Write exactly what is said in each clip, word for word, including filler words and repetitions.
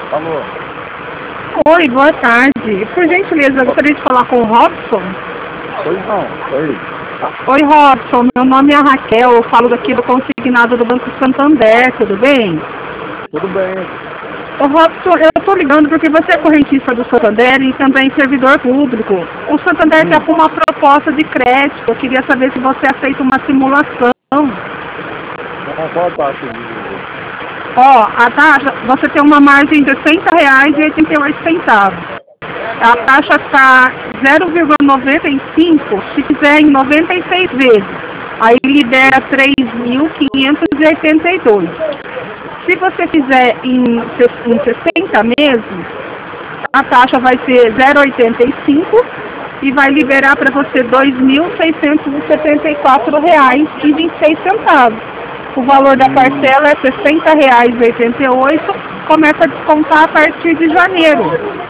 Alô? Oi, boa tarde. Por gentileza, eu gostaria de falar com o Robson. Pois não, oi. Oi, Robson. Meu nome é Raquel. Eu falo daqui do consignado do Banco Santander. Tudo bem? Tudo bem. Ô, Robson, eu estou ligando porque você é correntista do Santander e também servidor público. O Santander está com uma proposta de crédito. Eu queria saber se você aceita uma simulação. Não, qual a taxa de... Ó, a taxa, você tem uma margem de sessenta reais e oitenta e oito centavos. A taxa está zero vírgula noventa e cinco se fizer em noventa e seis vezes. Aí libera três mil quinhentos e oitenta e dois. Se você fizer em, em sessenta meses, a taxa vai ser zero vírgula oitenta e cinco e vai liberar para você dois mil seiscentos e setenta e quatro reais e vinte e seis centavos. O valor da parcela é sessenta reais e oitenta e oito, começa a descontar a partir de janeiro.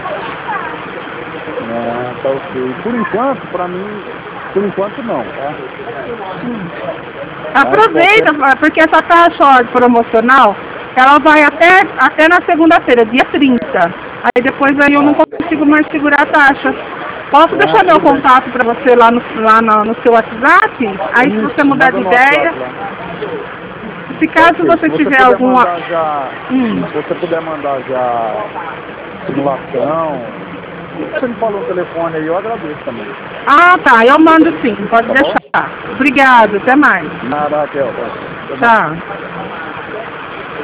Ah, tá ok. Por enquanto, pra mim, por enquanto não, tá? Aproveita, porque essa taxa ó, promocional, ela vai até, até na segunda-feira, dia trinta. Aí depois aí eu não consigo mais segurar a taxa. Posso Ah, deixar meu tudo bem. contato para você lá, no, lá no, no seu WhatsApp? Aí se você mudar de Manda no ideia, WhatsApp lá. se caso Ok, você se você tiver puder alguma... mandar já, Hum. se você puder mandar já simulação, o que você me falou no telefone aí, eu agradeço também. Ah, tá, eu mando sim, pode Tá bom? deixar. Obrigado, até mais. Nada, Raquel. Até mais. Tchau.